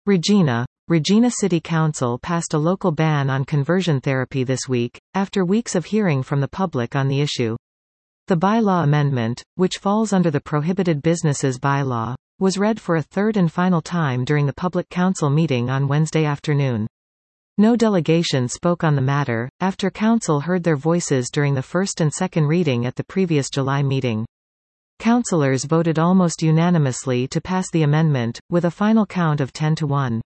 Regina City Council passed a local ban on conversion therapy this week, after weeks of hearing from the public on the issue. The bylaw amendment, which falls under the Prohibited Businesses bylaw, was read for a third and final time during the public council meeting on Wednesday afternoon. No delegation spoke on the matter, after council heard their voices during the first and second reading at the previous July meeting. Councillors voted almost unanimously to pass the amendment, with a final count of 10-1.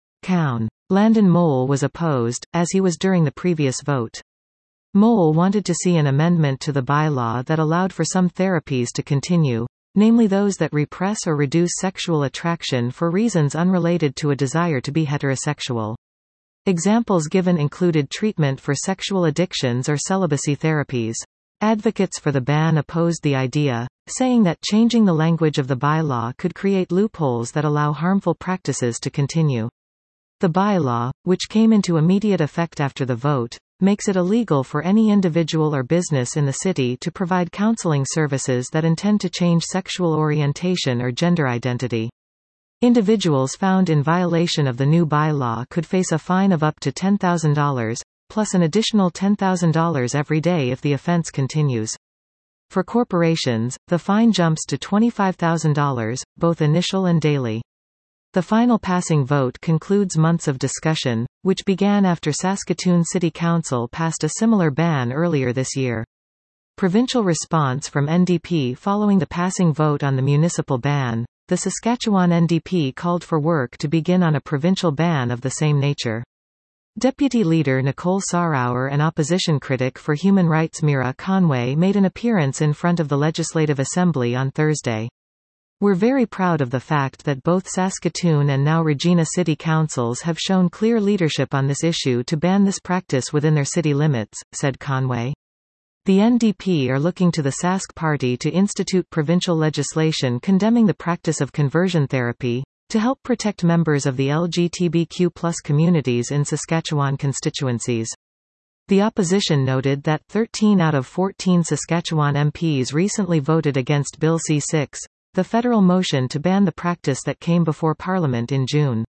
Landon Mole was opposed, as he was during the previous vote. Mole wanted to see an amendment to the bylaw that allowed for some therapies to continue, namely those that repress or reduce sexual attraction for reasons unrelated to a desire to be heterosexual. Examples given included treatment for sexual addictions or celibacy therapies. Advocates for the ban opposed the idea, saying that changing the language of the bylaw could create loopholes that allow harmful practices to continue. The bylaw, which came into immediate effect after the vote, makes it illegal for any individual or business in the city to provide counseling services that intend to change sexual orientation or gender identity. Individuals found in violation of the new bylaw could face a fine of up to $10,000, plus an additional $10,000 every day if the offense continues. For corporations, the fine jumps to $25,000, both initial and daily. The final passing vote concludes months of discussion, which began after Saskatoon City Council passed a similar ban earlier this year. Provincial response from NDP following the passing vote on the municipal ban. The Saskatchewan NDP called for work to begin on a provincial ban of the same nature. Deputy Leader Nicole Sarauer and opposition critic for human rights Mira Conway made an appearance in front of the Legislative Assembly on Thursday. "We're very proud of the fact that both Saskatoon and now Regina City Councils have shown clear leadership on this issue to ban this practice within their city limits," said Conway. The NDP are looking to the Sask Party to institute provincial legislation condemning the practice of conversion therapy, to help protect members of the LGBTQ+ communities in Saskatchewan constituencies. The opposition noted that 13 out of 14 Saskatchewan MPs recently voted against Bill C-6, the federal motion to ban the practice that came before Parliament in June.